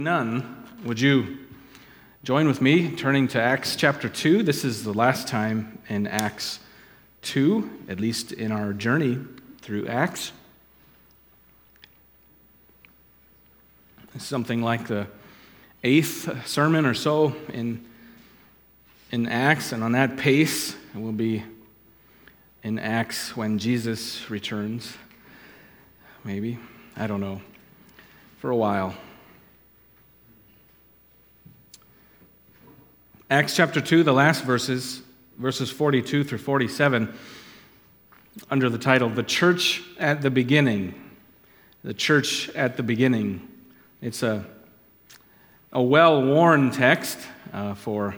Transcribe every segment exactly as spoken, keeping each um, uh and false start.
None, would you join with me turning to Acts chapter two? This is the last time in Acts two, at least in our journey through Acts. It's something like the eighth sermon or so in, in Acts, and on that pace, we'll be in Acts when Jesus returns. Maybe. I don't know. For a while. Acts chapter two, the last verses, verses forty-two through forty-seven, under the title, The Church at the Beginning. The Church at the Beginning. It's a, a well-worn text uh, for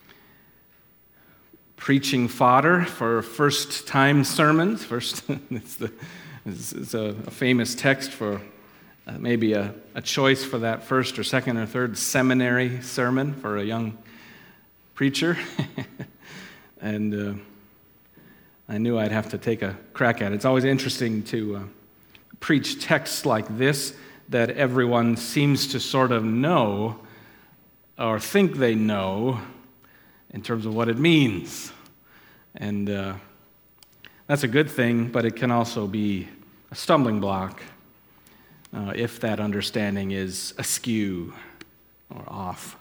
preaching fodder, for first-time sermons. First, it's, the, it's, it's a, a famous text for uh, maybe a, a choice for that first or second or third seminary sermon for a young preacher, and uh, I knew I'd have to take a crack at it. It's always interesting to uh, preach texts like this that everyone seems to sort of know or think they know in terms of what it means. And uh, that's a good thing, but it can also be a stumbling block uh, if that understanding is askew or off.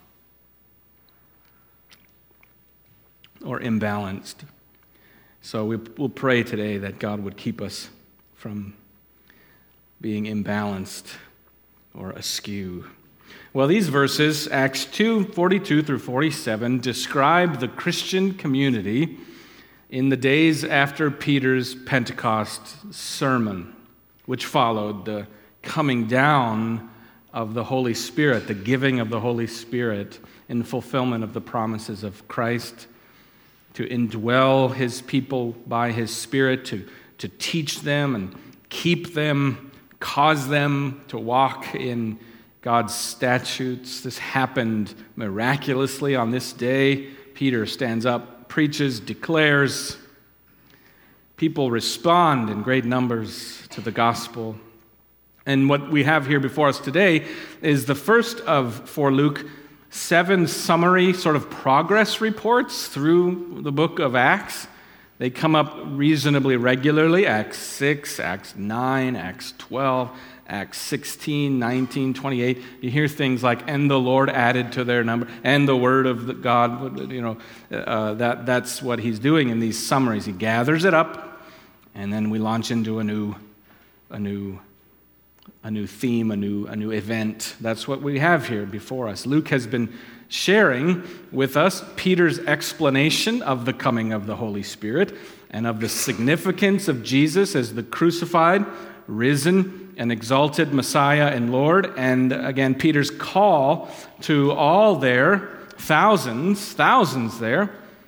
Or imbalanced. So we, we'll pray today that God would keep us from being imbalanced or askew. Well, these verses, Acts two, forty-two through forty-seven, describe the Christian community in the days after Peter's Pentecost sermon, which followed the coming down of the Holy Spirit, the giving of the Holy Spirit in fulfillment of the promises of Christ, to indwell his people by his Spirit, to, to teach them and keep them, cause them to walk in God's statutes. This happened miraculously on this day. Peter stands up, preaches, declares. People respond in great numbers to the gospel. And what we have here before us today is the first of, for Luke, seven summary sort of progress reports through the book of Acts. They come up reasonably regularly. Acts six, Acts nine, Acts twelve, Acts sixteen, nineteen, twenty-eight. You hear things like, and the Lord added to their number, and the word of the God, you know, uh, that, that's what he's doing in these summaries. He gathers it up, and then we launch into a new, a new A new theme, a new, a new event. That's what we have here before us. Luke has been sharing with us Peter's explanation of the coming of the Holy Spirit and of the significance of Jesus as the crucified, risen, and exalted Messiah and Lord. And again, Peter's call to all there, thousands, thousands there,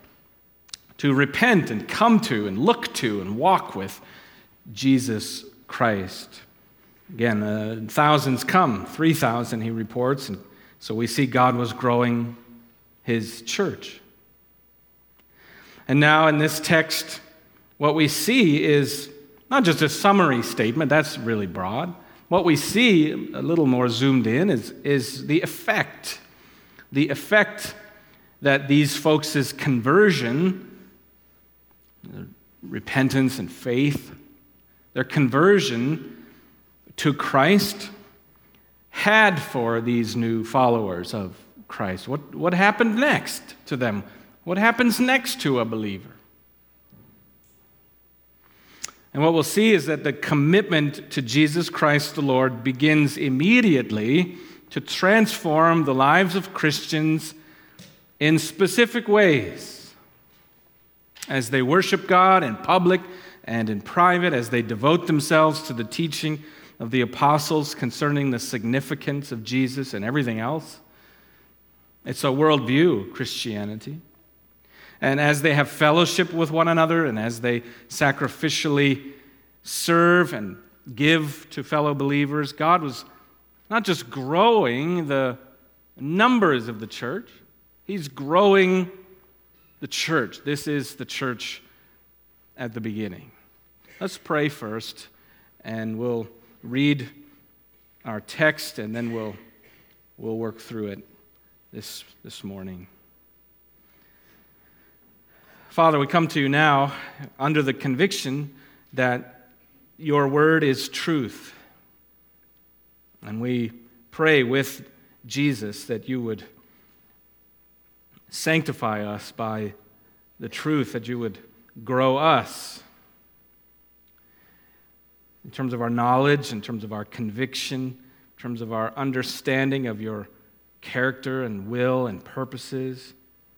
to repent and come to and look to and walk with Jesus Christ. Again, uh, thousands come, three thousand he reports, and so we see God was growing his church. And now in this text, what we see is not just a summary statement, that's really broad. What we see, a little more zoomed in, is, is the effect. The effect that these folks' conversion, repentance and faith, their conversion to Christ had for these new followers of Christ. What, what happened next to them? What happens next to a believer? And what we'll see is that the commitment to Jesus Christ the Lord begins immediately to transform the lives of Christians in specific ways as they worship God in public and in private, as they devote themselves to the teaching of the apostles concerning the significance of Jesus and everything else. It's a worldview, Christianity. And as they have fellowship with one another and as they sacrificially serve and give to fellow believers, God was not just growing the numbers of the church, he's growing the church. This is the church at the beginning. Let's pray first, and we'll read our text, and then we'll we'll work through it this, this morning. Father, we come to you now under the conviction that your word is truth. And we pray with Jesus that you would sanctify us by the truth, that you would grow us in terms of our knowledge, in terms of our conviction, in terms of our understanding of your character and will and purposes,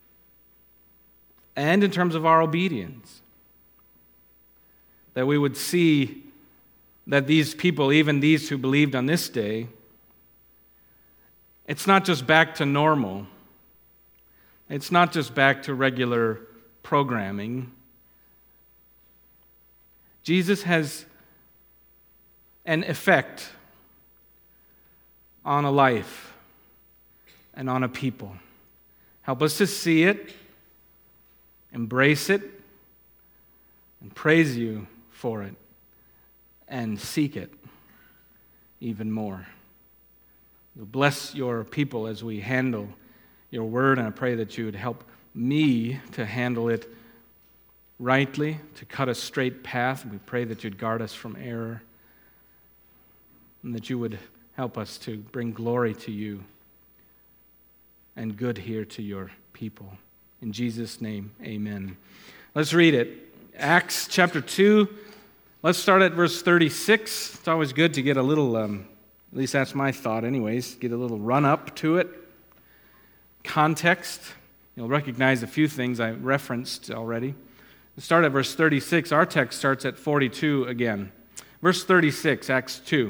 and in terms of our obedience. That we would see that these people, even these who believed on this day, it's not just back to normal. It's not just back to regular programming. Jesus has an effect on a life and on a people. Help us to see it, embrace it, and praise you for it, and seek it even more. Bless your people as we handle your word, and I pray that you would help me to handle it rightly, to cut a straight path. We pray that you'd guard us from error, and that you would help us to bring glory to you and good here to your people. In Jesus' name, amen. Let's read it. Acts chapter two. Let's start at verse thirty-six. It's always good to get a little, um, at least that's my thought anyways, get a little run-up to it. Context. You'll recognize a few things I referenced already. Let's start at verse thirty-six. Our text starts at forty-two again. Verse thirty-six, Acts two.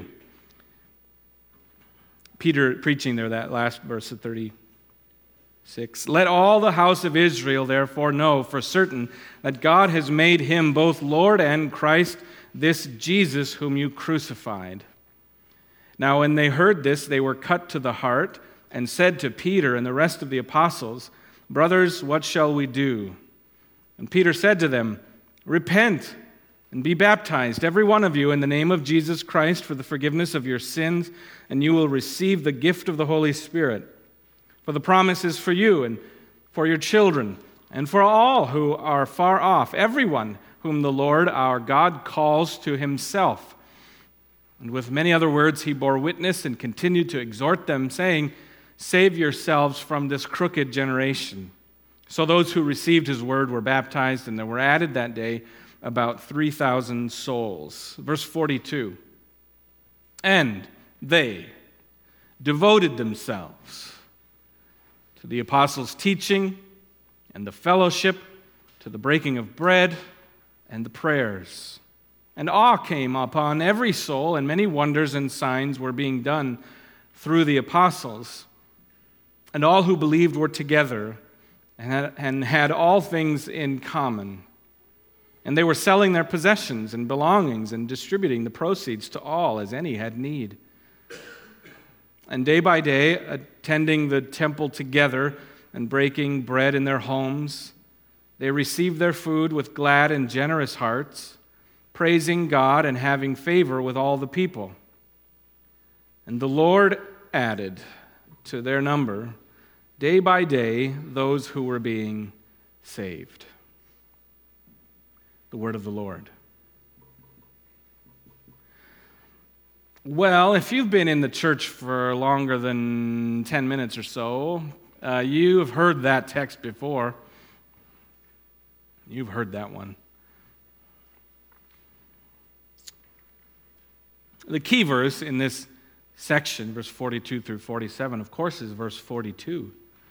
Peter preaching there, that last verse of thirty-six. Let all the house of Israel therefore know for certain that God has made him both Lord and Christ, this Jesus whom you crucified. Now when they heard this, they were cut to the heart and said to Peter and the rest of the apostles, Brothers, what shall we do? And Peter said to them, Repent and be baptized, every one of you, in the name of Jesus Christ for the forgiveness of your sins, and you will receive the gift of the Holy Spirit. For the promise is for you and for your children and for all who are far off, everyone whom the Lord our God calls to himself. And with many other words he bore witness and continued to exhort them, saying, Save yourselves from this crooked generation. So those who received his word were baptized, and there were added that day about three thousand souls. Verse forty-two. And they devoted themselves to the apostles' teaching and the fellowship, to the breaking of bread and the prayers. And awe came upon every soul, and many wonders and signs were being done through the apostles. And all who believed were together and had, and had all things in common. And they were selling their possessions and belongings and distributing the proceeds to all as any had need. And day by day, attending the temple together and breaking bread in their homes, they received their food with glad and generous hearts, praising God and having favor with all the people. And the Lord added to their number, day by day, those who were being saved. The word of the Lord. Well, if you've been in the church for longer than ten minutes or so, uh, you have heard that text before. You've heard that one. The key verse in this section, verse forty-two through forty-seven, of course, is verse forty-two.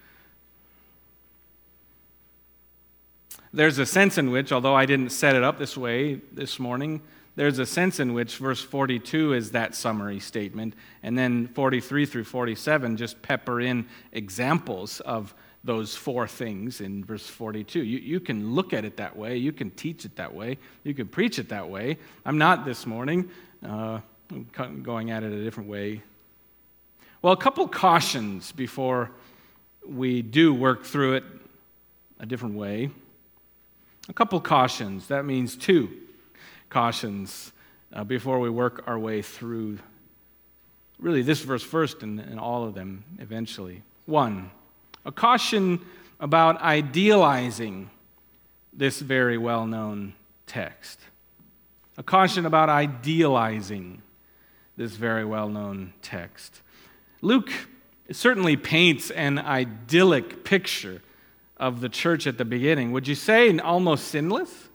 There's a sense in which, although I didn't set it up this way this morning, there's a sense in which verse forty-two is that summary statement, and then forty-three through forty-seven just pepper in examples of those four things in verse forty-two. You, you can look at it that way. You can teach it that way. You can preach it that way. I'm not this morning. Uh, I'm going at it a different way. Well, a couple cautions before we do work through it a different way. A couple cautions. That means two cautions uh, before we work our way through really this verse first and, and all of them eventually. One, a caution about idealizing this very well-known text. A caution about idealizing this very well-known text. Luke certainly paints an idyllic picture of the church at the beginning. Would you say almost sinless?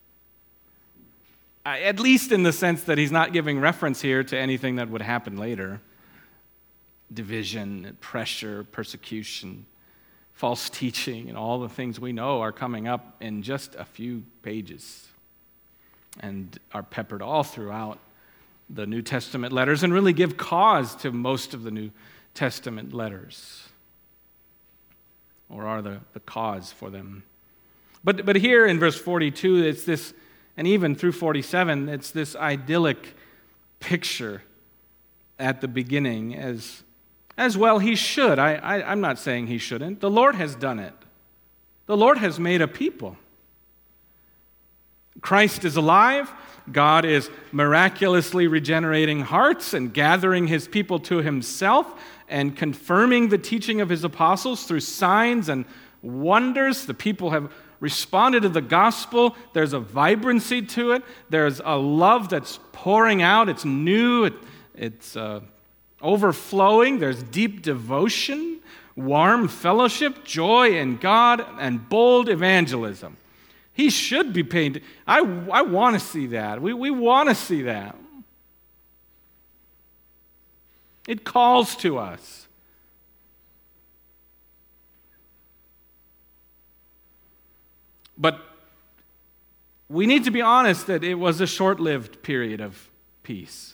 At least in the sense that he's not giving reference here to anything that would happen later. Division, pressure, persecution, false teaching, and all the things we know are coming up in just a few pages and are peppered all throughout the New Testament letters and really give cause to most of the New Testament letters, or are the, the cause for them. But, but here in verse forty-two, it's this, and even through forty-seven, it's this idyllic picture at the beginning as, as well he should. I, I, I'm not saying he shouldn't. The Lord has done it. The Lord has made a people. Christ is alive. God is miraculously regenerating hearts and gathering his people to himself and confirming the teaching of his apostles through signs and wonders. The people have responded to the gospel. There's a vibrancy to it. There's a love that's pouring out. It's new. It, it's uh, overflowing. There's deep devotion, warm fellowship, joy in God, and bold evangelism. He should be painted. I, I want to see that. We, we want to see that. It calls to us. But we need to be honest that it was a short-lived period of peace.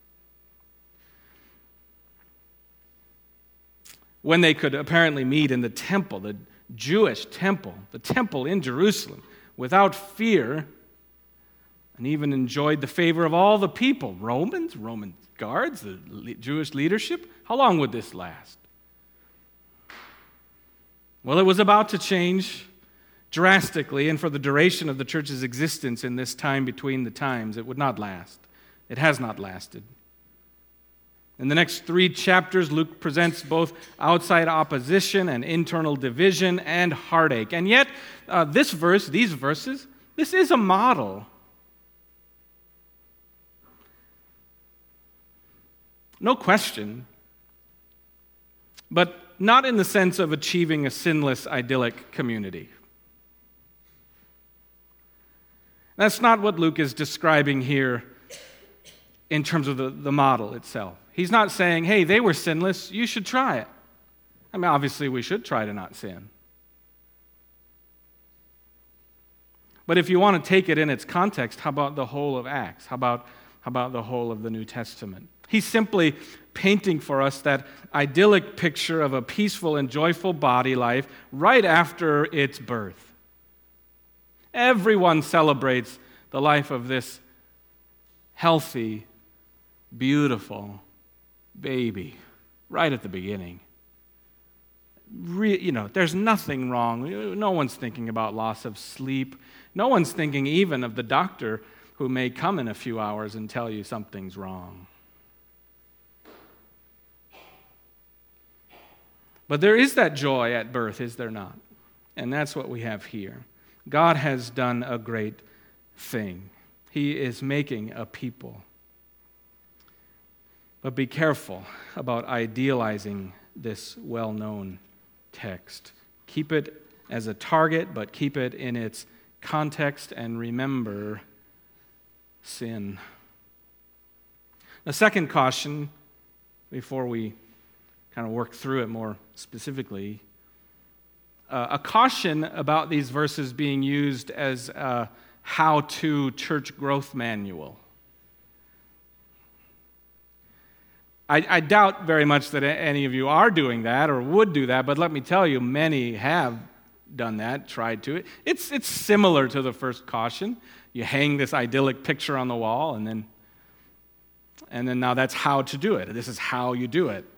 When they could apparently meet in the temple, the Jewish temple, the temple in Jerusalem, without fear, and even enjoyed the favor of all the people, Romans, Roman guards, the Jewish leadership. How long would this last? Well, it was about to change drastically, and for the duration of the church's existence in this time between the times, it would not last. It has not lasted. In the next three chapters, Luke presents both outside opposition and internal division and heartache. And yet, uh, this verse, these verses, this is a model. No question. But not in the sense of achieving a sinless, idyllic community. That's not what Luke is describing here in terms of the, the model itself. He's not saying, hey, they were sinless, you should try it. I mean, obviously we should try to not sin. But if you want to take it in its context, how about the whole of Acts? How about, how about the whole of the New Testament? He's simply painting for us that idyllic picture of a peaceful and joyful body life right after its birth. Everyone celebrates the life of this healthy, beautiful baby right at the beginning. Re, you know, there's nothing wrong. No one's thinking about loss of sleep. No one's thinking even of the doctor who may come in a few hours and tell you something's wrong. But there is that joy at birth, is there not? And that's what we have here. God has done a great thing. He is making a people. But be careful about idealizing this well-known text. Keep it as a target, but keep it in its context and remember sin. The second caution, before we kind of work through it more specifically, uh, a caution about these verses being used as a how-to church growth manual. I, I doubt very much that any of you are doing that or would do that, but let me tell you, many have done that, tried to. It's, it's similar to the first caution. You hang this idyllic picture on the wall, and then, and then now that's how to do it. This is how you do it.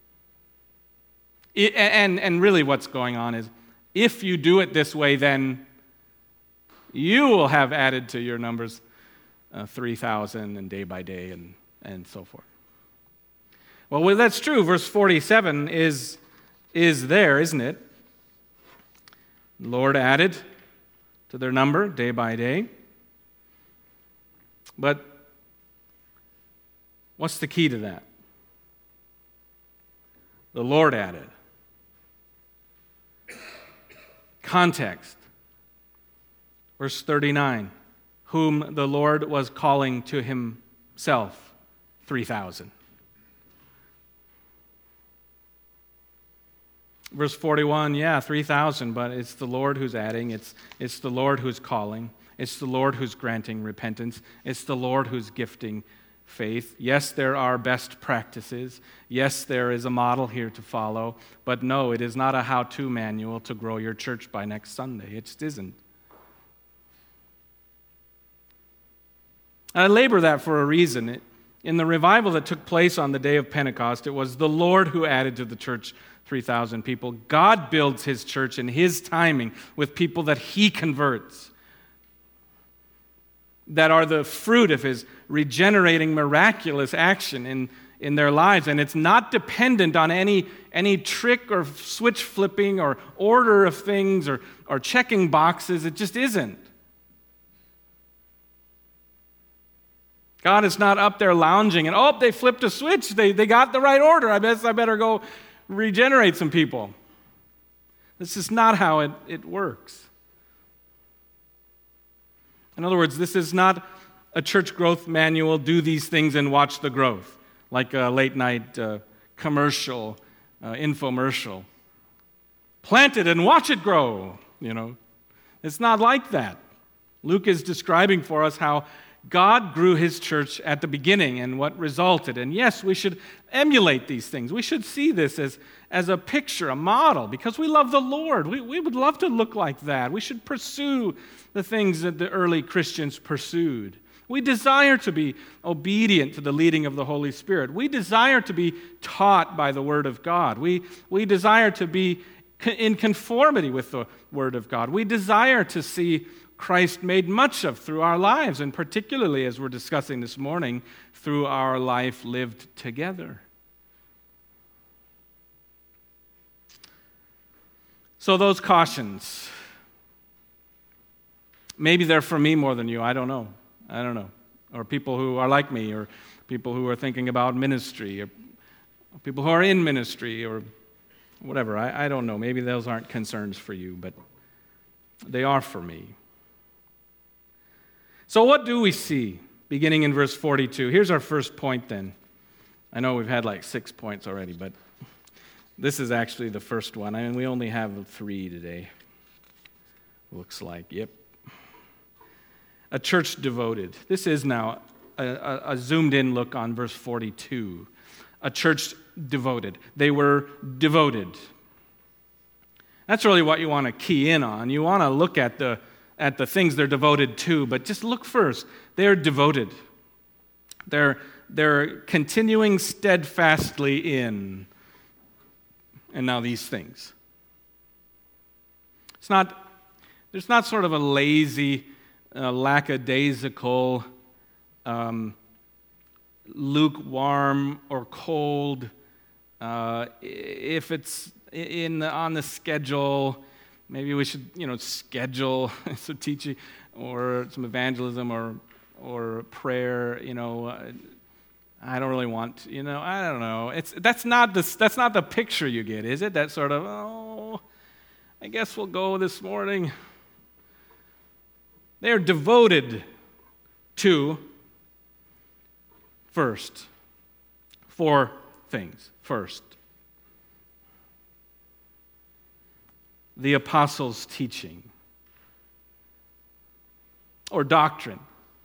it and, and really what's going on is, if you do it this way, then you will have added to your numbers uh, three thousand and day by day and, and so forth. Well, well that's true. Verse forty-seven is, is there, isn't it? The Lord added to their number day by day. But what's the key to that? The Lord added. Context. Verse thirty-nine. Whom the Lord was calling to himself, three thousand. Verse forty-one, yeah, three thousand, but it's the Lord who's adding. It's, it's the Lord who's calling. It's the Lord who's granting repentance. It's the Lord who's gifting faith. Yes, there are best practices. Yes, there is a model here to follow. But no, it is not a how-to manual to grow your church by next Sunday. It just isn't. I labor that for a reason. It, in the revival that took place on the day of Pentecost, it was the Lord who added to the church three thousand people. God builds his church in his timing with people that he converts, that are the fruit of his regenerating, miraculous action in, in their lives. And it's not dependent on any, any trick or switch flipping or order of things or, or checking boxes. It just isn't. God is not up there lounging and, oh, they flipped a switch. They, they got the right order. I guess I better go regenerate some people. This is not how it, it works. In other words, this is not a church growth manual, do these things and watch the growth, like a late night uh, commercial, uh, infomercial. Plant it and watch it grow, you know. It's not like that. Luke is describing for us how God grew his church at the beginning and what resulted. And yes, we should emulate these things. We should see this as, as a picture, a model, because we love the Lord. We, we would love to look like that. We should pursue the things that the early Christians pursued. We desire to be obedient to the leading of the Holy Spirit. We desire to be taught by the Word of God. We, we desire to be in conformity with the Word of God. We desire to see Christ made much of through our lives, and particularly, as we're discussing this morning, through our life lived together. So those cautions, maybe they're for me more than you, I don't know. I don't know. Or people who are like me, or people who are thinking about ministry, or people who are in ministry, or whatever. I, I don't know. Maybe those aren't concerns for you, but they are for me. So what do we see, beginning in verse forty-two? Here's our first point then. I know we've had like six points already, but this is actually the first one. I mean, we only have three today. Looks like, yep. A church devoted. This is now a, a, a zoomed-in look on verse forty-two. A church devoted. They were devoted. That's really what you want to key in on. You want to look at the at the things they're devoted to, but just look first. They're devoted. They're, they're continuing steadfastly in. And now these things. It's not, there's not sort of a lazy, uh, lackadaisical, um, lukewarm or cold, uh, if it's in the, on the schedule. Maybe we should, you know, schedule some teaching or some evangelism or or prayer. You know, uh, I don't really want, you know, I don't know. It's that's not the that's not the picture you get, is it? That sort of, oh, I guess we'll go this morning. They are devoted to first four things. First, the apostles' teaching or doctrine.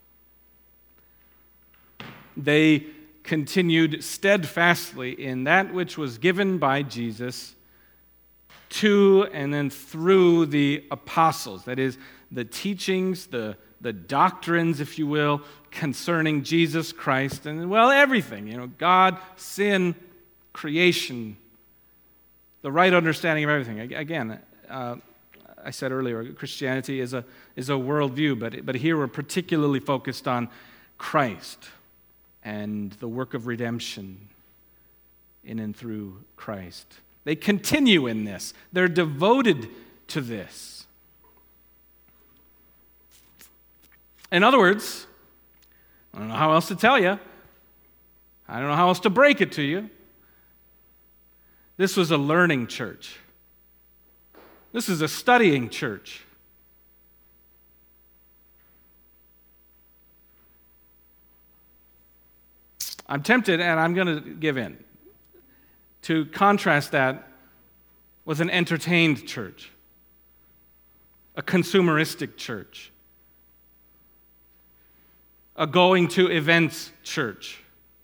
They continued steadfastly in that which was given by Jesus to and then through the apostles. That is, the teachings, the, the doctrines, if you will, concerning Jesus Christ and, well, everything. You know, God, sin, creation, the right understanding of everything. Again, Uh, I said earlier, Christianity is a is a worldview, but but here we're particularly focused on Christ and the work of redemption in and through Christ. They continue in this. They're devoted to this. In other words, I don't know how else to tell you. I don't know how else to break it to you. This was a learning church. This is a studying church. I'm tempted, and I'm going to give in, to contrast that with an entertained church, a consumeristic church, a going to events church.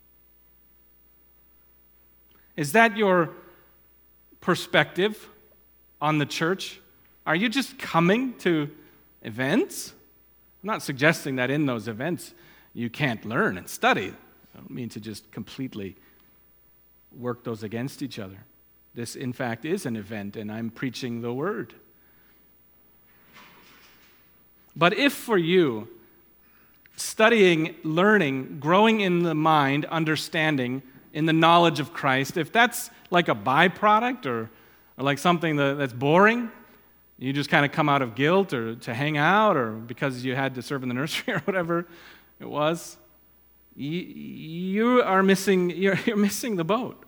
Is that your perspective on the church? Are you just coming to events? I'm not suggesting that in those events you can't learn and study. I don't mean to just completely work those against each other. This, in fact, is an event, and I'm preaching the word. But if for you, studying, learning, growing in the mind, understanding, in the knowledge of Christ, if that's like a byproduct or, or like something that, that's boring, you just kind of come out of guilt or to hang out or because you had to serve in the nursery or whatever it was, you, you are missing, you're, you're missing the boat.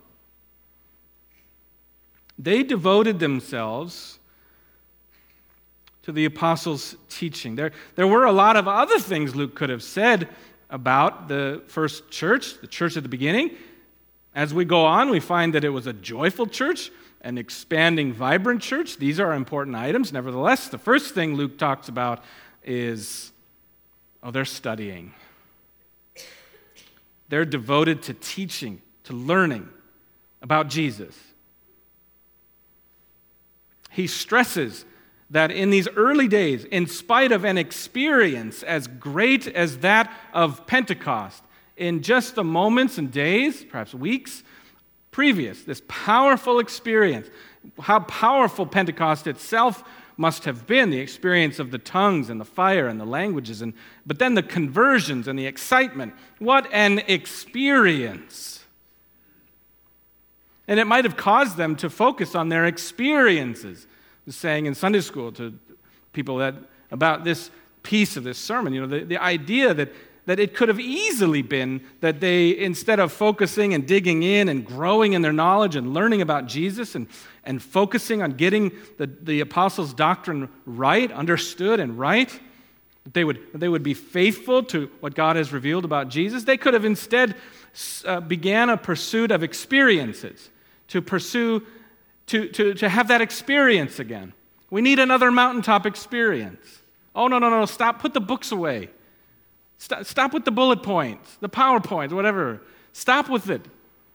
They devoted themselves to the apostles' teaching. There, there were a lot of other things Luke could have said about the first church, the church at the beginning. As we go on, we find that it was a joyful church, an expanding, vibrant church. These are important items. Nevertheless, the first thing Luke talks about is, oh, they're studying. They're devoted to teaching, to learning about Jesus. He stresses that in these early days, in spite of an experience as great as that of Pentecost, in just the moments and days, perhaps weeks previous, this powerful experience, how powerful Pentecost itself must have been, the experience of the tongues and the fire and the languages, and but then the conversions and the excitement. What an experience. And it might have caused them to focus on their experiences. I was saying in Sunday school to people that about this piece of this sermon, you know, the, the idea that, that it could have easily been that they, instead of focusing and digging in and growing in their knowledge and learning about Jesus and, and focusing on getting the, the apostles' doctrine right, understood and right, that they would, that they would be faithful to what God has revealed about Jesus, they could have instead uh, began a pursuit of experiences, to pursue To, to, to have that experience again. We need another mountaintop experience. Oh, no, no, no, stop. Put the books away. Stop, stop with the bullet points, the PowerPoint, whatever. Stop with it.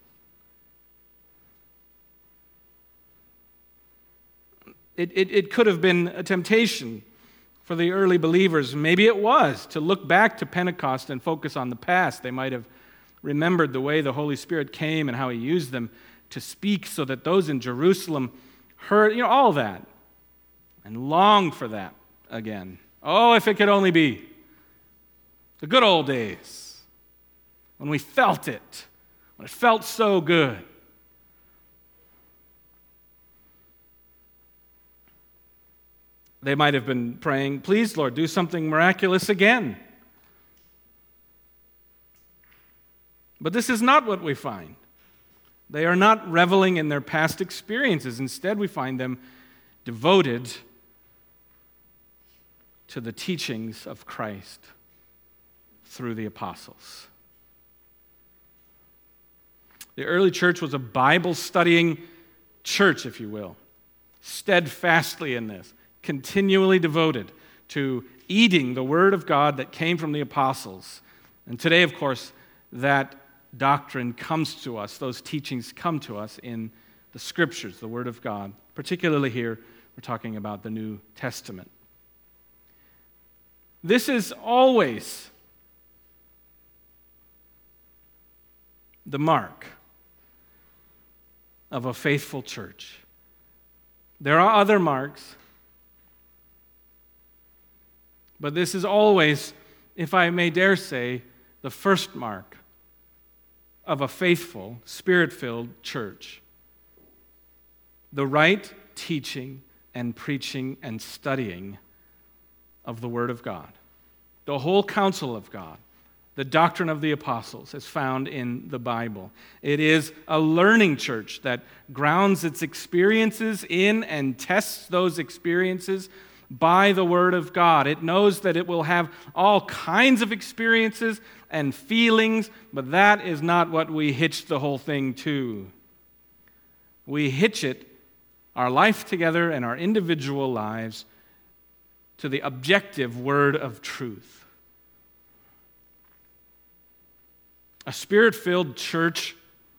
It, it. it could have been a temptation for the early believers. Maybe it was, to look back to Pentecost and focus on the past. They might have remembered the way the Holy Spirit came and how He used them to speak so that those in Jerusalem heard, you know, all that, and longed for that again. Oh, if it could only be the good old days when we felt it, when it felt so good. They might have been praying, please, Lord, do something miraculous again. But this is not what we find. They are not reveling in their past experiences. Instead, we find them devoted to the teachings of Christ through the apostles. The early church was a Bible-studying church, if you will, steadfastly in this, continually devoted to eating the Word of God that came from the apostles. And today, of course, that doctrine comes to us, those teachings come to us in the Scriptures, the Word of God. Particularly here, we're talking about the New Testament. This is always the mark of a faithful church. There are other marks, but this is always, if I may dare say, the first mark of a faithful, Spirit-filled church. The right teaching and preaching and studying of the Word of God. The whole counsel of God, the doctrine of the apostles, is found in the Bible. It is a learning church that grounds its experiences in and tests those experiences by the Word of God. It knows that it will have all kinds of experiences and feelings, but that is not what we hitch the whole thing to. We hitch it, our life together and our individual lives, to the objective Word of truth. A Spirit-filled church,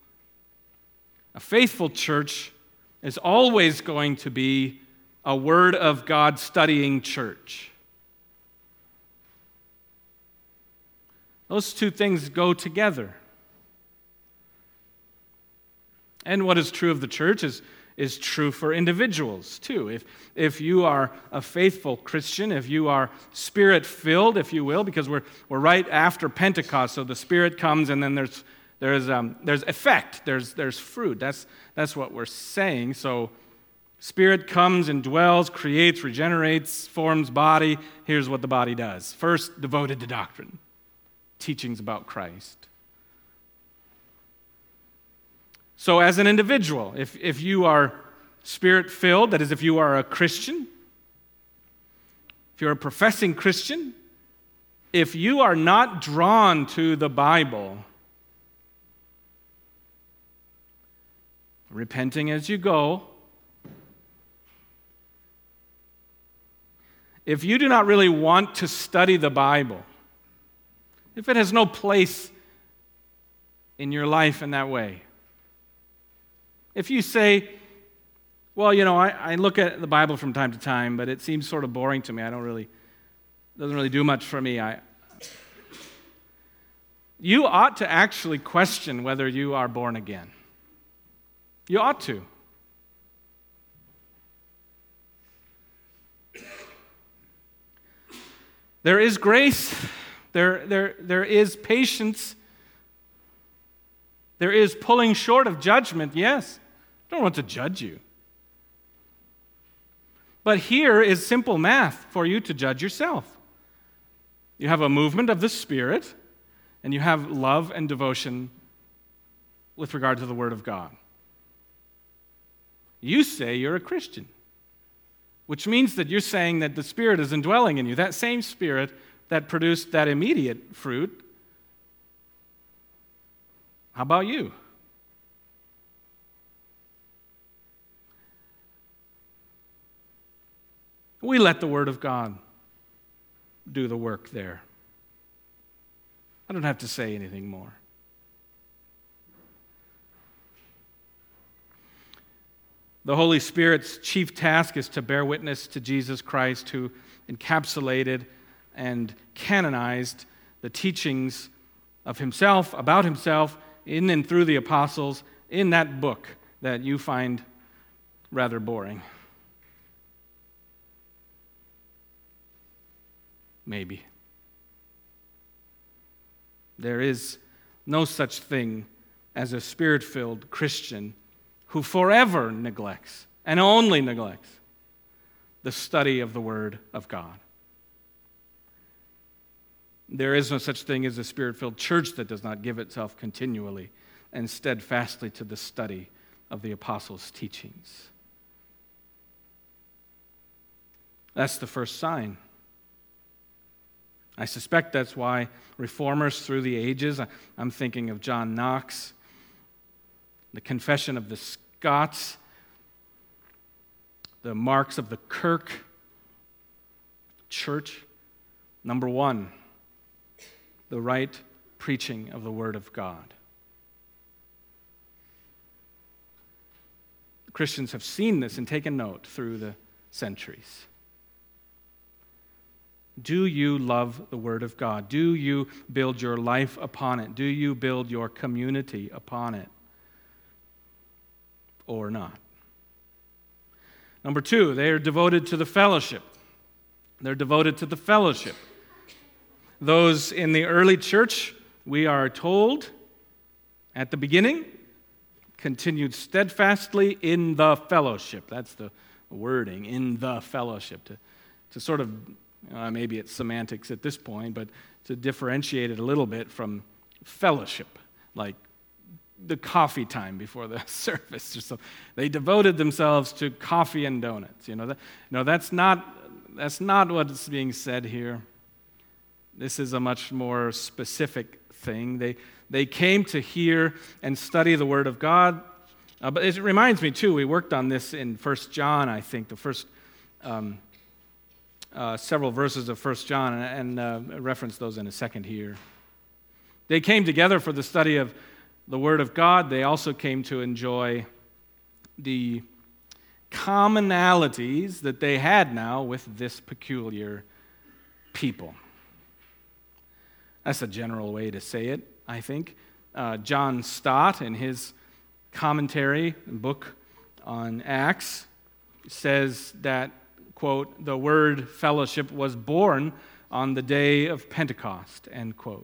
a faithful church, is always going to be a Word of God studying church. Those two things go together. And what is true of the church is, is true for individuals too. If, if you are a faithful Christian, if you are Spirit-filled, if you will, because we're, we're right after Pentecost, so the Spirit comes and then there's, there's, um, there's effect, there's, there's fruit. That's, that's what we're saying. So Spirit comes and dwells, creates, regenerates, forms body. Here's what the body does. First, devoted to doctrine, teachings about Christ. So as an individual, if, if you are Spirit-filled, that is, if you are a Christian, if you're a professing Christian, if you are not drawn to the Bible, repenting as you go, if you do not really want to study the Bible, if it has no place in your life in that way, if you say, well, you know, I, I look at the Bible from time to time, but it seems sort of boring to me. I don't really, it doesn't really do much for me. I, you ought to actually question whether you are born again. You ought to. There is grace, there, there, there is patience, there is pulling short of judgment, yes. I don't want to judge you. But here is simple math for you to judge yourself. You have a movement of the Spirit, and you have love and devotion with regard to the Word of God. You say you're a Christian, which means that you're saying that the Spirit is indwelling in you, that same Spirit that produced that immediate fruit. How about you? We let the Word of God do the work there. I don't have to say anything more. The Holy Spirit's chief task is to bear witness to Jesus Christ, who encapsulated and canonized the teachings of himself, about himself, in and through the apostles, in that book that you find rather boring. Maybe. There is no such thing as a Spirit-filled Christian who forever neglects, and only neglects, the study of the Word of God. There is no such thing as a Spirit-filled church that does not give itself continually and steadfastly to the study of the apostles' teachings. That's the first sign. I suspect that's why reformers through the ages, I'm thinking of John Knox, the Confession of the Scots, the marks of the Kirk Church. Number one, the right preaching of the Word of God. Christians have seen this and taken note through the centuries. Do you love the Word of God? Do you build your life upon it? Do you build your community upon it? Or not? Number two, they are devoted to the fellowship. They're devoted to the fellowship. Those in the early church, we are told, At the beginning, continued steadfastly in the fellowship. That's the wording, in the fellowship. To, to sort of, uh, maybe it's semantics at this point, but to differentiate it a little bit from fellowship, like the coffee time before the service or something. They devoted themselves to coffee and donuts. You know, that, no, that's not that's not what's being said here. This is a much more specific thing. They they came to hear and study the Word of God. Uh, but it reminds me too. We worked on this in First John, I think, the first um, uh, several verses of First John, and, and uh, reference those in a second here. They came together for the study of the Word of God. They also came to enjoy the commonalities that they had now with this peculiar people. That's a general way to say it, I think. Uh, John Stott, in his commentary, book on Acts, says that, quote, the word fellowship was born on the day of Pentecost, end quote.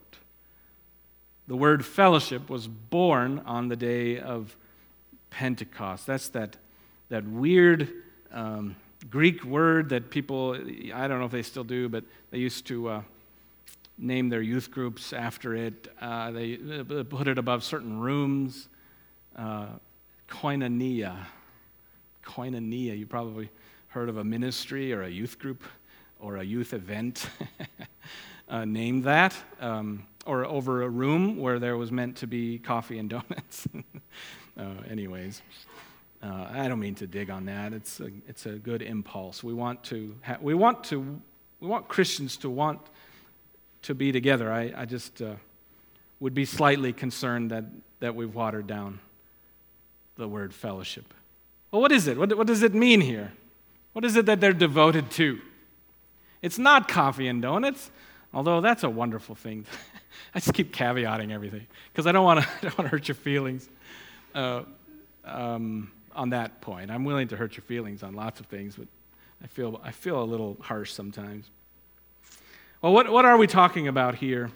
The word fellowship was born on the day of Pentecost. That's that, that weird um, Greek word that people, I don't know if they still do, but they used to uh, name their youth groups after it. Uh, they put it above certain rooms. Uh, koinonia. Koinonia. You probably heard of a ministry or a youth group or a youth event uh, named that. Um, or over a room where there was meant to be coffee and donuts. uh, anyways, uh, I don't mean to dig on that. It's a, it's a good impulse. We want to ha- we want to we want Christians to want to be together. I, I just uh, would be slightly concerned that, that we've watered down the word fellowship. Well, what is it? What, what does it mean here? What is it that they're devoted to? It's not coffee and donuts, although that's a wonderful thing. I just keep caveating everything because I don't want to. I don't want to hurt your feelings uh, um, on that point. I'm willing to hurt your feelings on lots of things, but I feel I feel a little harsh sometimes. Well, what what are we talking about here?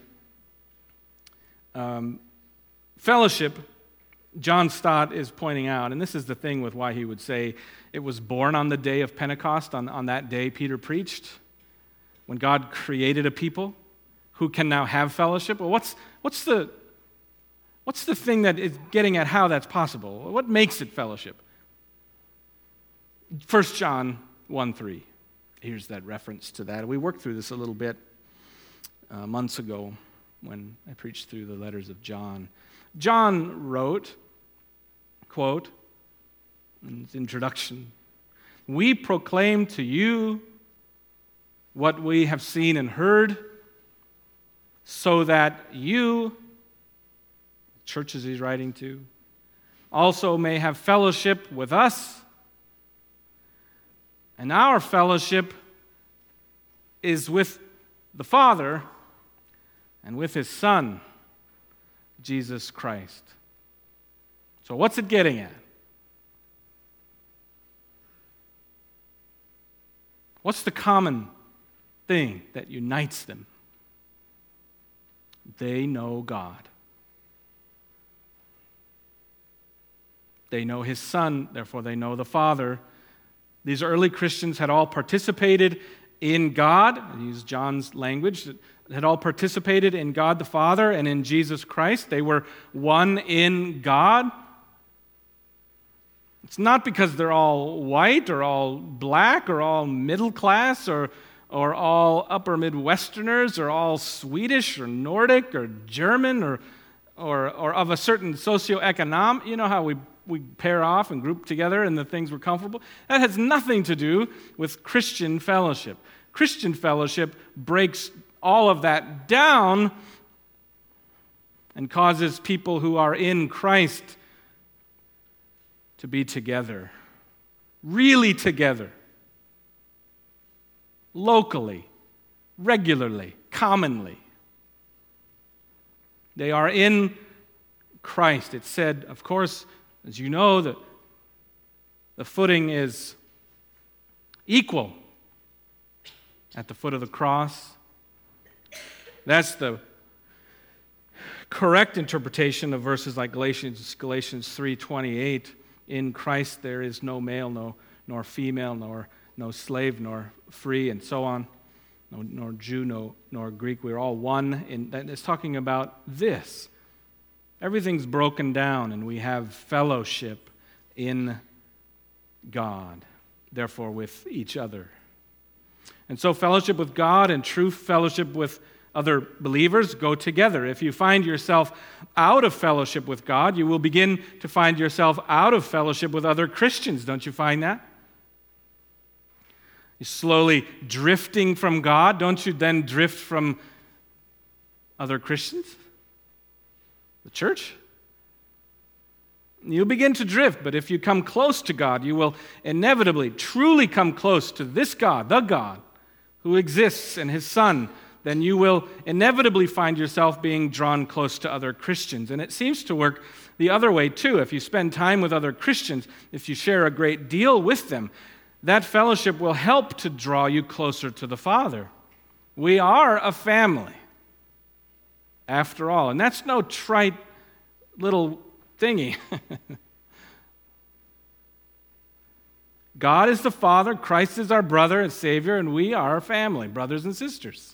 Um, fellowship. John Stott is pointing out, and this is the thing with why he would say it was born on the day of Pentecost. On on that day, Peter preached when God created a people who can now have fellowship. Well, what's what's the what's the thing that is getting at how that's possible? What makes it fellowship? First John one three. Here's that reference to that. We worked through this a little bit uh, months ago when I preached through the letters of John. John wrote, quote, in his introduction, "We proclaim to you what we have seen and heard, so that you," churches he's writing to, "also may have fellowship with us. And our fellowship is with the Father and with His Son, Jesus Christ." So what's it getting at? What's the common thing that unites them? They know God. They know His Son, therefore they know the Father. These early Christians had all participated in God, I use John's language, had all participated in God the Father and in Jesus Christ. They were one in God. It's not because they're all white or all black or all middle class or or all upper Midwesterners, or all Swedish or Nordic or German or or or of a certain socioeconomic, you know how we, we pair off and group together and the things we're comfortable. That has nothing to do with Christian fellowship. Christian fellowship breaks all of that down and causes people who are in Christ to be together, really together. Locally, regularly, commonly. They are in Christ. It said, of course, as you know, that the footing is equal at the foot of the cross. That's the correct interpretation of verses like Galatians Galatians three twenty-eight, in Christ there is no male, no nor female, nor no slave, nor free, and so on, no, nor Jew, no, nor Greek. We're all one. In, that is talking about this. Everything's broken down, and we have fellowship in God, therefore with each other. And so fellowship with God and true fellowship with other believers go together. If you find yourself out of fellowship with God, you will begin to find yourself out of fellowship with other Christians. Don't you find that? You're slowly drifting from God. Don't you then drift from other Christians? The church? You'll begin to drift, but if you come close to God, you will inevitably, truly come close to this God, the God who exists and His Son. Then you will inevitably find yourself being drawn close to other Christians. And it seems to work the other way too. If you spend time with other Christians, if you share a great deal with them, that fellowship will help to draw you closer to the Father. We are a family, after all. And that's no trite little thingy. God is the Father, Christ is our brother and Savior, and we are a family, brothers and sisters.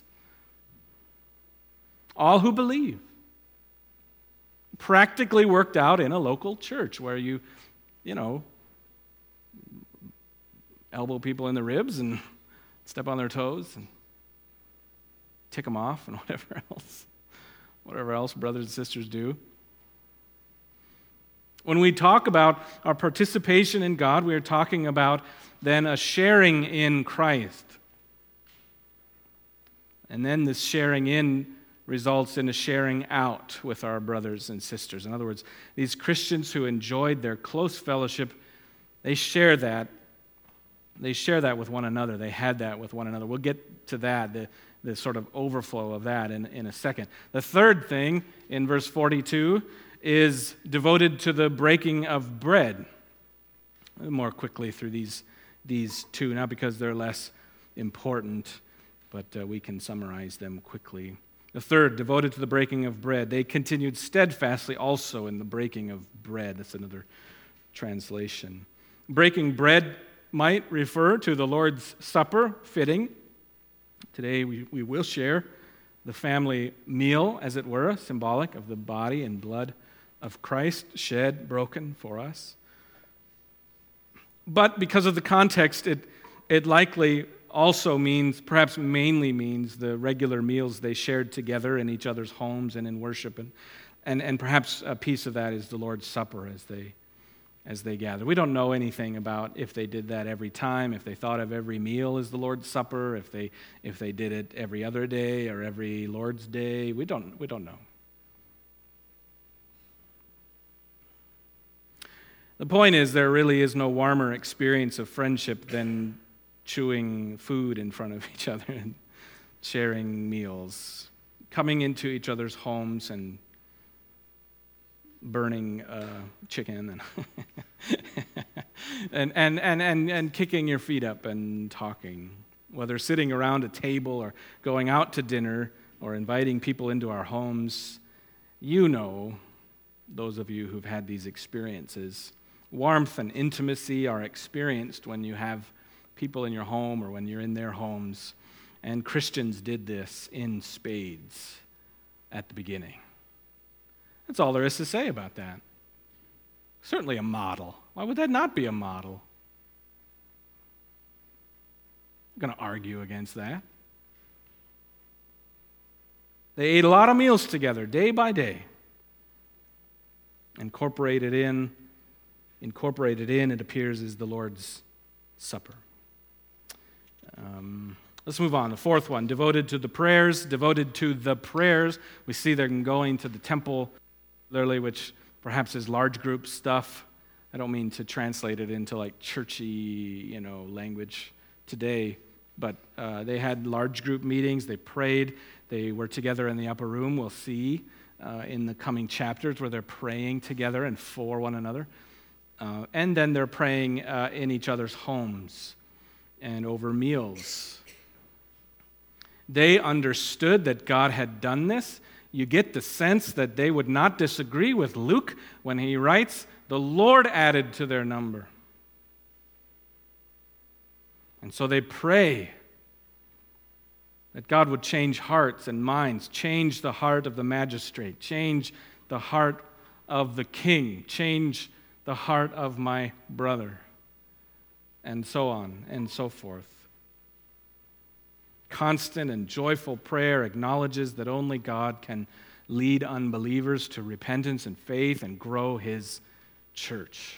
All who believe. Practically worked out in a local church where you, you know, elbow people in the ribs and step on their toes and tick them off and whatever else, whatever else brothers and sisters do. When we talk about our participation in God, we are talking about then a sharing in Christ. And then this sharing in results in a sharing out with our brothers and sisters. In other words, these Christians who enjoyed their close fellowship, they share that. They share that with one another. They had that with one another. We'll get to that, the, the sort of overflow of that in, in a second. The third thing in verse forty-two is devoted to the breaking of bread. More quickly through these, these two, not because they're less important, but uh, we can summarize them quickly. The third, devoted to the breaking of bread. They continued steadfastly also in the breaking of bread. That's another translation. Breaking bread might refer to the Lord's Supper, fitting. Today we, we will share the family meal, as it were, symbolic of the body and blood of Christ, shed, broken for us. But because of the context, it, it likely also means, perhaps mainly means, the regular meals they shared together in each other's homes and in worship. And, and, and perhaps a piece of that is the Lord's Supper as they as they gather. We don't know anything about if they did that every time, if they thought of every meal as the Lord's Supper, if they if they did it every other day or every Lord's Day. We don't we don't know. The point is, there really is no warmer experience of friendship than chewing food in front of each other and sharing meals, coming into each other's homes and burning uh, chicken and, and, and, and, and, and kicking your feet up and talking, whether sitting around a table or going out to dinner or inviting people into our homes. You know, those of you who've had these experiences, warmth and intimacy are experienced when you have people in your home or when you're in their homes. And Christians did this in spades at the beginning. That's all there is to say about that. Certainly a model. Why would that not be a model? I'm going to argue against that. They ate a lot of meals together, day by day. Incorporated in, incorporated in, it appears, is the Lord's Supper. Um, let's move on. The fourth one, devoted to the prayers, devoted to the prayers. We see them going to the temple, literally, which perhaps is large group stuff. I don't mean to translate it into like churchy, you know, language today, but uh, they had large group meetings. They prayed. They were together in the upper room. We'll see uh, in the coming chapters where they're praying together and for one another. Uh, and then they're praying uh, in each other's homes and over meals. They understood that God had done this, you get the sense that they would not disagree with Luke when he writes, "The Lord added to their number." And so they pray that God would change hearts and minds, change the heart of the magistrate, change the heart of the king, change the heart of my brother, and so on and so forth. Constant and joyful prayer acknowledges that only God can lead unbelievers to repentance and faith and grow his church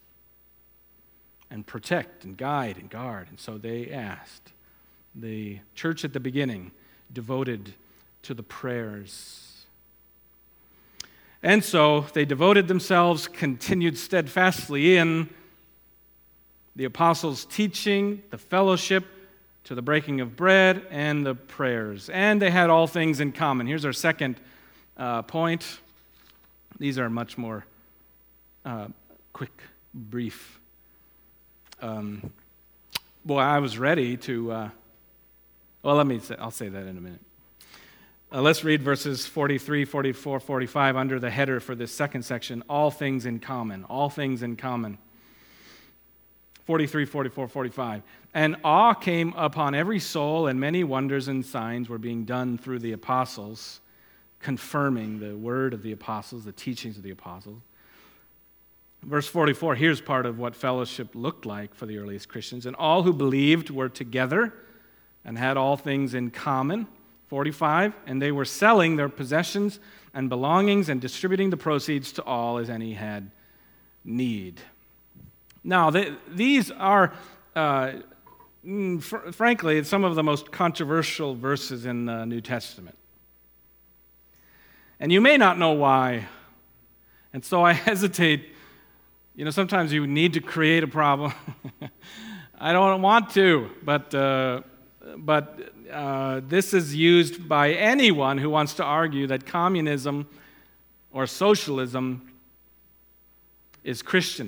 and protect and guide and guard. And so they asked. The church at the beginning devoted to the prayers. And so they devoted themselves, continued steadfastly in the apostles' teaching, the fellowship, to the breaking of bread, and the prayers. And they had all things in common. Here's our second uh, point. These are much more uh, quick, brief. Um, boy, I was ready to... Uh, well, let me say, I'll say that in a minute. Uh, let's read verses forty-three, forty-four, forty-five under the header for this second section, all things in common. All things in common. forty-three, forty-four, forty-five. And awe came upon every soul, and many wonders and signs were being done through the apostles, confirming the word of the apostles, the teachings of the apostles. Verse forty-four, here's part of what fellowship looked like for the earliest Christians. And all who believed were together and had all things in common. forty-five, and they were selling their possessions and belongings and distributing the proceeds to all as any had need. Now, they, these are, uh, fr- frankly, some of the most controversial verses in the New Testament. And you may not know why. And so I hesitate. You know, sometimes you need to create a problem. I don't want to, but uh, but uh, this is used by anyone who wants to argue that communism or socialism is Christian.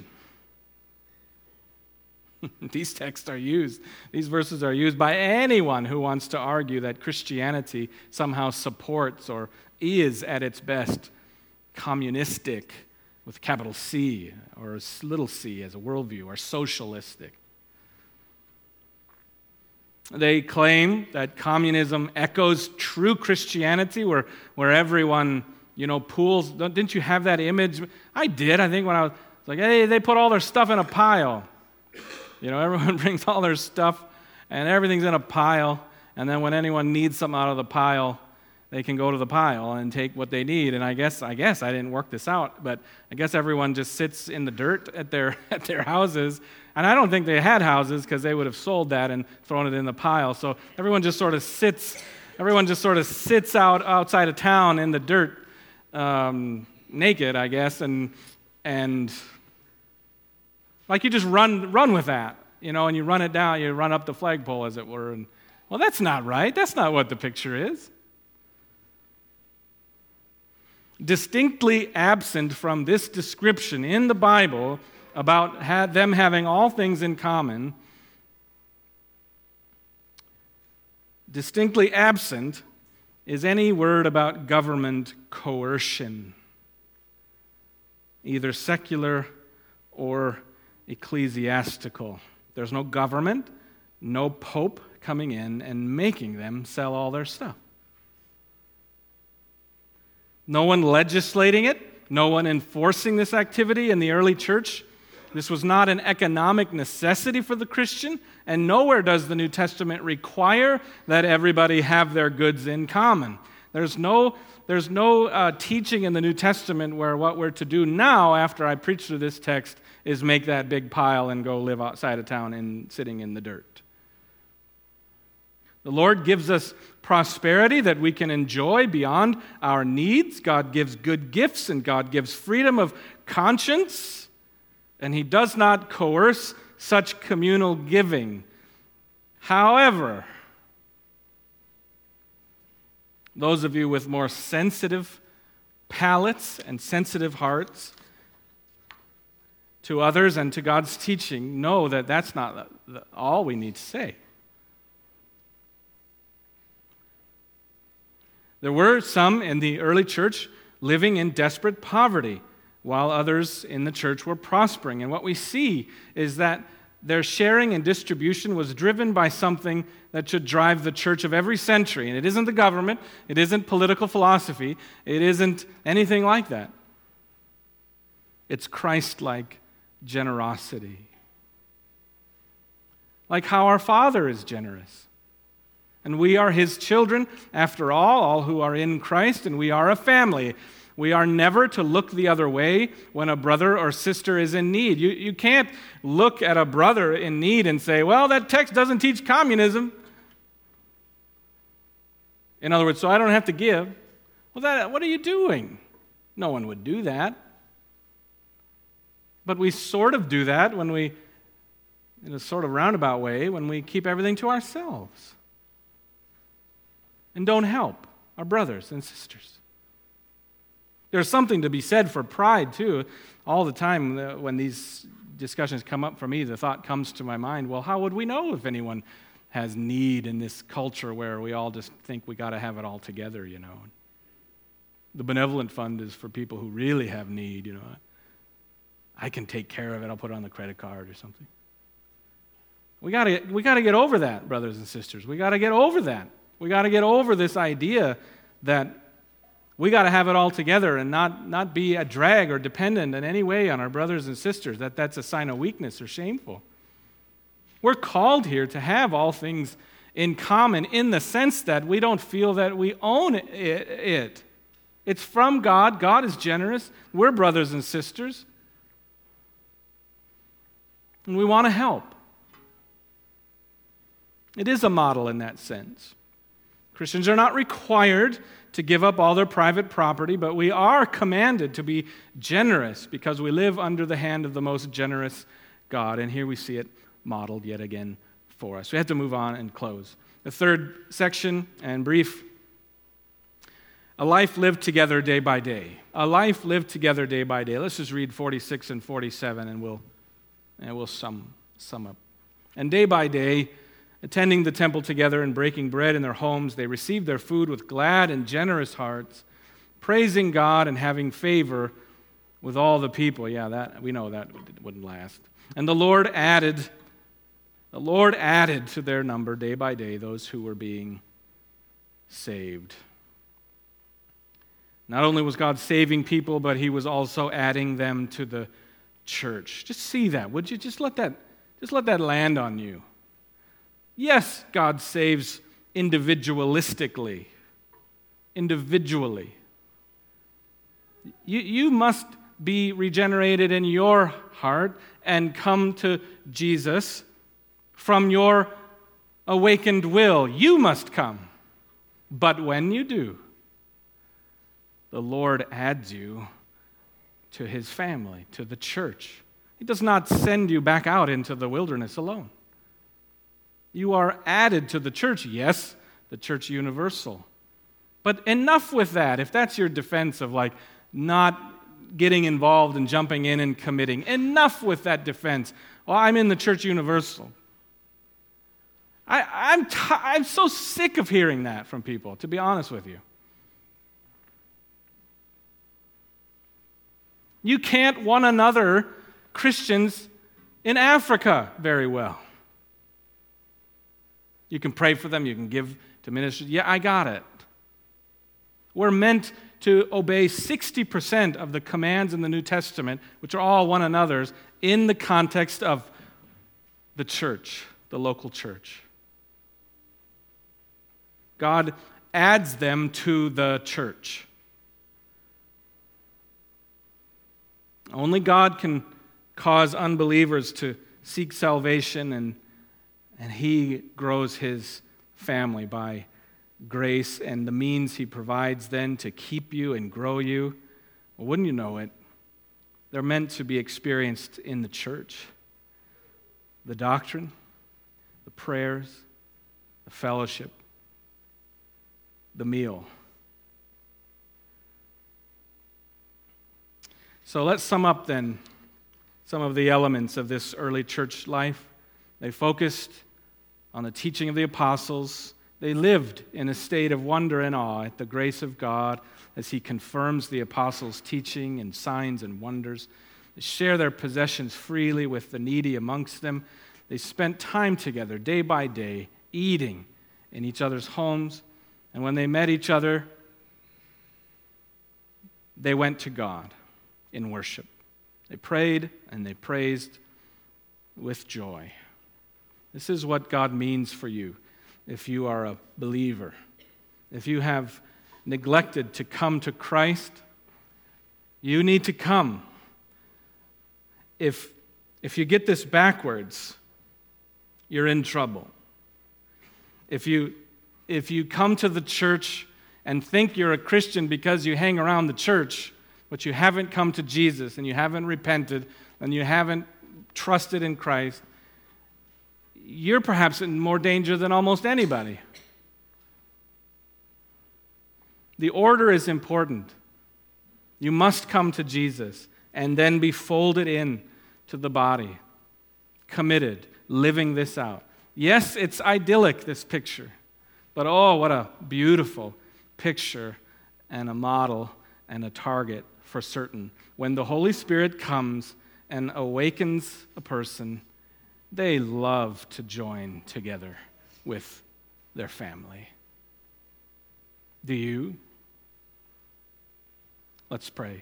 These texts are used, these verses are used by anyone who wants to argue that Christianity somehow supports or is at its best communistic with capital C or little c as a worldview, or socialistic. They claim that communism echoes true Christianity where, where everyone, you know, pools. Didn't you have that image? I did, I think, when I was like, hey, they put all their stuff in a pile. You know, everyone brings all their stuff, and everything's in a pile, and then when anyone needs something out of the pile, they can go to the pile and take what they need. And I guess I guess I didn't work this out, but I guess everyone just sits in the dirt at their at their houses. And I don't think they had houses because they would have sold that and thrown it in the pile. So everyone just sort of sits. Everyone just sort of sits out outside of town in the dirt, um, naked, I guess, and and. Like you just run run with that, you know, and you run it down, you run up the flagpole, as it were. And well, that's not right. That's not what the picture is. Distinctly absent from this description in the Bible about ha- them having all things in common, distinctly absent is any word about government coercion, either secular or ecclesiastical. There's no government, no pope coming in and making them sell all their stuff. No one legislating it, no one enforcing this activity in the early church. This was not an economic necessity for the Christian, and nowhere does the New Testament require that everybody have their goods in common. There's no There's no uh, teaching in the New Testament where what we're to do now after I preach through this text is make that big pile and go live outside of town and sitting in the dirt. The Lord gives us prosperity that we can enjoy beyond our needs. God gives good gifts and God gives freedom of conscience. And He does not coerce such communal giving. However, those of you with more sensitive palates and sensitive hearts to others and to God's teaching know that that's not all we need to say. There were some in the early church living in desperate poverty, while others in the church were prospering. And what we see is that their sharing and distribution was driven by something that should drive the church of every century. And it isn't the government, it isn't political philosophy, it isn't anything like that. It's Christ-like generosity. Like how our Father is generous. And we are His children, after all, all who are in Christ, and we are a family. We are never to look the other way when a brother or sister is in need. You, you can't look at a brother in need and say, well, that text doesn't teach communism. In other words, so I don't have to give. Well, that, what are you doing? No one would do that. But we sort of do that when we, in a sort of roundabout way, when we keep everything to ourselves and don't help our brothers and sisters. There's something to be said for pride, too. All the time when these discussions come up for me, the thought comes to my mind, well, how would we know if anyone has need in this culture where we all just think we got to have it all together, you know? The benevolent fund is for people who really have need, you know. I can take care of it. I'll put it on the credit card or something. We got to we got to get over that, brothers and sisters. We got to get over that. We got to get over this idea that we got to have it all together and not, not be a drag or dependent in any way on our brothers and sisters, that that's a sign of weakness or shameful. We're called here to have all things in common in the sense that we don't feel that we own it. It's from God. God is generous. We're brothers and sisters. And we want to help. It is a model in that sense. Christians are not required to give up all their private property, but we are commanded to be generous because we live under the hand of the most generous God. And here we see it modeled yet again for us. We have to move on and close. The third section and brief. A life lived together day by day. A life lived together day by day. Let's just read forty-six and forty-seven and we'll, and we'll sum, sum up. And day by day, attending the temple together and breaking bread in their homes, they received their food with glad and generous hearts, praising God and having favor with all the people. Yeah, that we know that wouldn't last. And the Lord added, the Lord added to their number day by day those who were being saved. Not only was God saving people, but He was also adding them to the church. Just see that, would you? Just let that, just let that land on you. Yes, God saves individualistically. Individually. You, you must be regenerated in your heart and come to Jesus from your awakened will. You must come. But when you do, the Lord adds you to His family, to the church. He does not send you back out into the wilderness alone. You are added to the church, yes, the church universal. But enough with that. If that's your defense of like not getting involved and jumping in and committing, enough with that defense. Well, I'm in the church universal. I, I'm, t- I'm so sick of hearing that from people, to be honest with you. You can't one another Christians in Africa very well. You can pray for them, you can give to ministries. Yeah, I got it. We're meant to obey sixty percent of the commands in the New Testament, which are all one another's, in the context of the church, the local church. God adds them to the church. Only God can cause unbelievers to seek salvation, and, and He grows His family by grace and the means He provides then to keep you and grow you. Well, wouldn't you know it? They're meant to be experienced in the church. The doctrine, the prayers, the fellowship, the meal. So let's sum up then some of the elements of this early church life. They focused on the teaching of the apostles. They lived in a state of wonder and awe at the grace of God as he confirms the apostles' teaching and signs and wonders. They share their possessions freely with the needy amongst them. They spent time together day by day, eating in each other's homes. And when they met each other, they went to God in worship. They prayed and they praised with joy. This is what God means for you if you are a believer. If you have neglected to come to Christ, you need to come. If, if you get this backwards, you're in trouble. If you, if you come to the church and think you're a Christian because you hang around the church, but you haven't come to Jesus and you haven't repented and you haven't trusted in Christ, you're perhaps in more danger than almost anybody. The order is important. You must come to Jesus and then be folded in to the body, committed, living this out. Yes, it's idyllic, this picture, but oh, what a beautiful picture and a model and a target for certain. When the Holy Spirit comes and awakens a person, they love to join together with their family. Do you? Let's pray.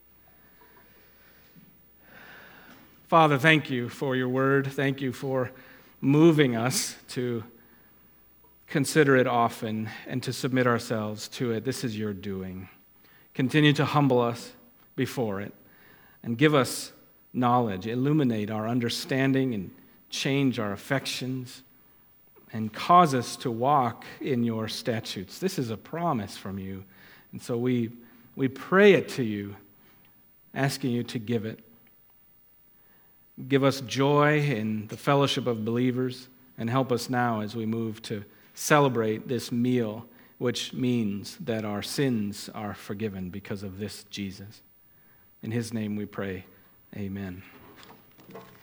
Father, thank you for your word. Thank you for moving us to consider it often and to submit ourselves to it. This is your doing. Continue to humble us before it and give us knowledge, illuminate our understanding and change our affections and cause us to walk in your statutes. This is a promise from you. And so we, we pray it to you, asking you to give it. Give us joy in the fellowship of believers and help us now as we move to celebrate this meal, which means that our sins are forgiven because of this Jesus. In his name we pray, amen.